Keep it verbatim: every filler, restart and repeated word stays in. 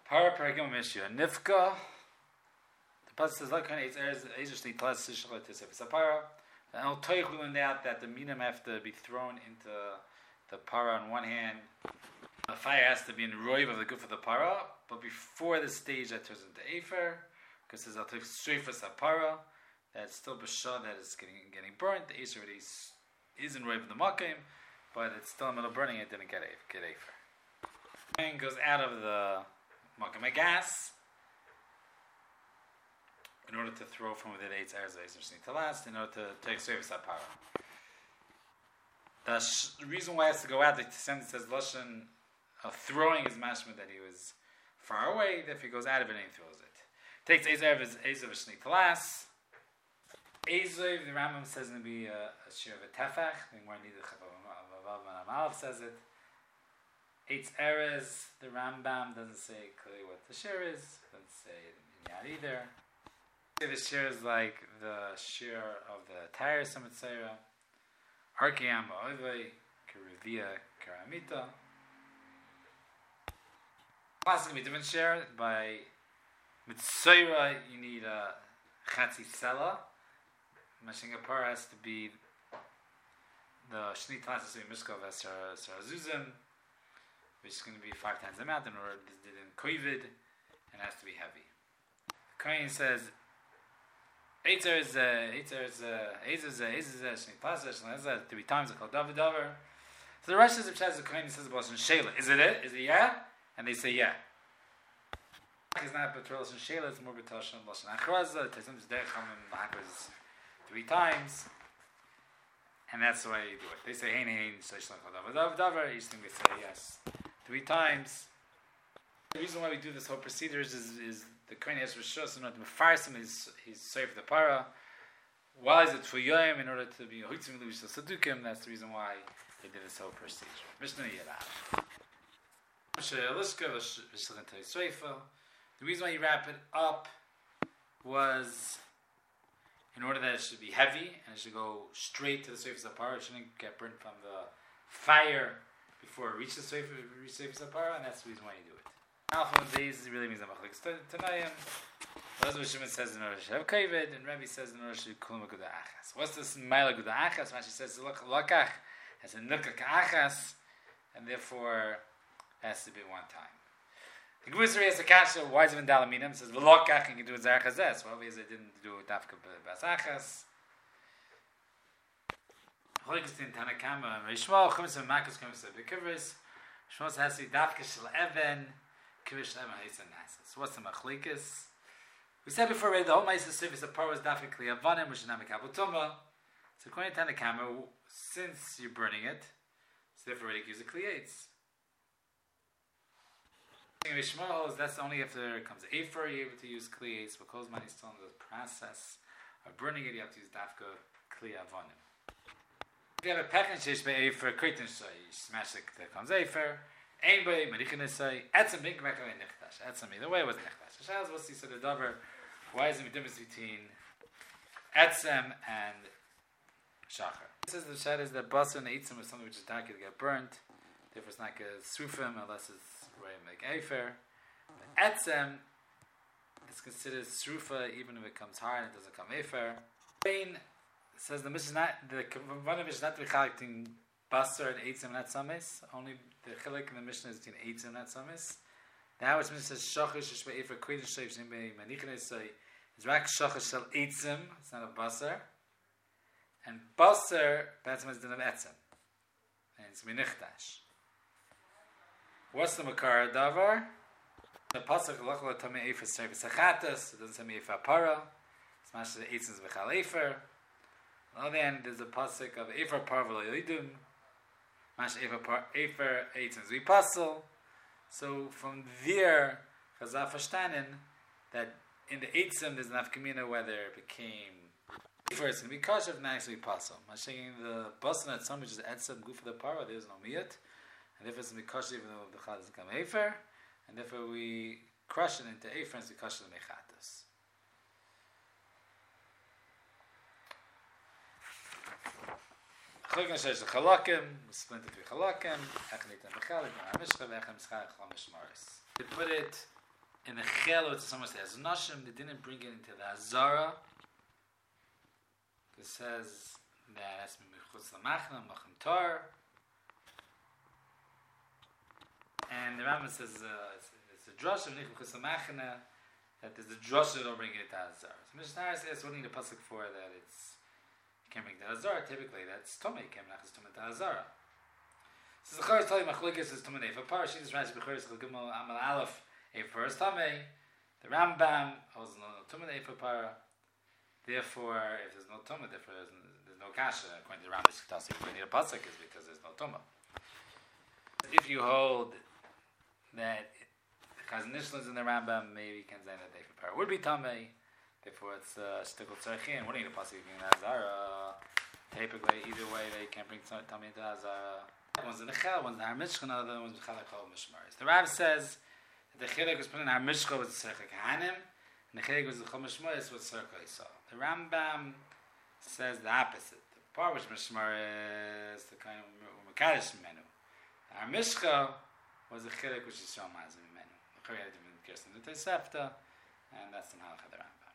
Para Paragim Mishya Nifka. The pasuk says, "Like it's Ezra plus Sishla Tisef Sapara." And Al Toich we learned out that the minim have to be thrown into the para on one hand. The fire has to be in the roiv of the goof of the para, but before the stage that turns into afer, because there's Al Toich Srefa Sapara, that's still b'shah that is getting getting burnt. The acer already is, is in roiv of the makim, but it's still in the middle of burning. It didn't get get afer. And goes out of the makim gas in order to throw from within eight hours to last, in order to take service that power. The, sh- the reason why it has to go out, the sentence says Lashon of throwing his mashma that he was far away, that if he goes out of it and he throws it. Takes Ezev as Ezev Shnei Talas. Ezev, the Rambam says to be a, a shir of a tefach, the more needed Chavav says it. Eitz Erez, the Rambam doesn't say clearly what the shir is, doesn't say it in Yad either. The shir is like the shir of the Tyre Samitzera, Arkeyam Ba'ovei, Keruvia, Karamita. Class is going to be different shir. By Mitzera, you need a Chatzi Sela. Mashingapar has to be the Shnei Talas has to be Mishkov Sarazuzim, which is going to be five times the amount in order to do in Kovid, and has to be heavy. The Kohen says, Eitzer is Eitzer is Eitzer is Eitzer is Shnei Talas Shnei three times it's called David Davar. So the Rosh Hashanah the Kohen says about Shela. Is it it? Is it yeah? And they say yeah. It's not Betrol and Shela. It's more Betrol and Lashon Achraza. Tezim is Derecham and Mahakos three times, and that's the way you do it. They say Hein Hein Shleish Davar Davar Davar. Each thing they say yes three times. The reason why we do this whole procedure is is, is the Kohen has Rishos in order to mefarsim his his seif the para. Why is it for Yom in order to be Hoitzim Luvish Sadukim? That's the reason why they did this whole procedure. Mishnah Yerav. The reason why you wrap it up was in order that it should be heavy and it should go straight to the seif the para. It shouldn't get burnt from the fire before it reaches the seif the para, and that's the reason why you do it. Alpha days really means a machlekes tanayim. That's what Shimon says in order to have kovid, and Rabbi says in order to kulma guda achas. What's this maila guda achas? Rashi says lakach has a nukak achas, and therefore has to be one time. The Gemara has a kasha. Why is it in dalaminim? It says v'lakach and you can do it zarachazes. Well, obviously they didn't do it dafka bas achas. Machlekes in Tanakama and Rishmal chumis and makas chumis and bekivris. Shmos has to be dafka shel even. So what's the machlekes? We said before, right, the whole ma'aser service of par was dafikli avanim, which is not mekabel tuma. So according to the camera, since you're burning it, so therefore already use the kliyates. That's only if there comes afer you're able to use kliyates. Because man is still in the process of burning it, you have to use dafka kliya avanim. If you have a pechin sheish by afer, kritin so you smash it, there comes afer. Anybody, Marichin say, Etzem big back away Nechtash. Etzem either way was Nechtash. Shaz was he said the Dover. Why is the difference between Etzem and Shachar? This is the Shad is that Basar and Eitzem is something which is dark to get burnt. Therefore it's not a Sufim unless it's very like Efer. Etzem is considered Srufa even if it comes hard and it doesn't come Efer. Rain says the mission is not the Kavanah is not collecting Basar and Eitzem and Etzamis. Only the chilek in the Mishnah is between Eitzem and Etzamis. Now it's Mishnah says Shachash Shishba Efer Kodesh Sheiv Shimbe Manichin say it's rak Shachash Shel Eitzem. It's not a Basar. And Basar Batzim is the name Etzem. And it's Minichtash. What's the Makar Davar? The pasuk Lachla Tamei Efer Service Achatas. It doesn't say Me Efer Para. It's Mashal Eitzem is Bechal Efer. On the other hand, there's a pasuk of Efer Para V'Lo Yidum. Mash Efer Par Efer Eitzem Zui Pasel. So from there, Chazal verstanden that in the Eitzem there's an afkamina whether it became Efer it's going to be kosher if not actually Pasel. Mashing the Basel at some which is Etzem Guf for the Para, there's no miyat, and therefore it's going to be kosher even though the Chad doesn't come Efer, and therefore we crush it into Efer and we kosher the Mechatas. Chalakim says the chalakim, we split it three chalakim, echanit and mechalik, and mishcha, vechem schach, chlam mishmaris. They put it in the Chelo, it's someone says Nashim, they didn't bring it into the Azara. It says that it's Mechutz Lamachna, Machem Tor. And the Rambam says uh, it's, it's a drush of Mechutz Lamachna, that there's a drush that don't bring it to Azara. So Mishnah says, what do you need a pasuk for that it's, you can't bring it to Azara? Typically, that's Tomei, you can't bring it to Azara. So the Chor is telling Machlokes is Tomei Efer Par, she just writes Bechor Yisrael Gimel Amal Aleph, Efer is Tomei. The Rambam holds no Tomei Efer Par. Therefore, if there's no Tomei, therefore there's, there's no Kasha. According to the Rambam, you need a pasuk is because there's no Tomei. If you hold that because Nishlan is in the Rambam, maybe you can say that Efer Par would be Tomei. Therefore, it's Shtikul Tzarchin. What do you need a pasuk in Azara? Typically, either way, they can't bring Tomei into Azara. One's in the Chel, one's in the Har Mishcha, another one's in the Chalakol Mishmaris. The Rav says that the Chilek was put in Har Mishcha was the Tzarech Kahanim, and the Chilek was the Chol Mishmaris was Tzarech Yisrael. The Rambam says the opposite. The part which Mishmaris, the kind of Mekadosh Menu. The Har Mishcha was the Chilek which is Yisrael Mazim Menu. The Chilek had to be in Kirsten the Tosefta, and that's the Halach of the Rambam.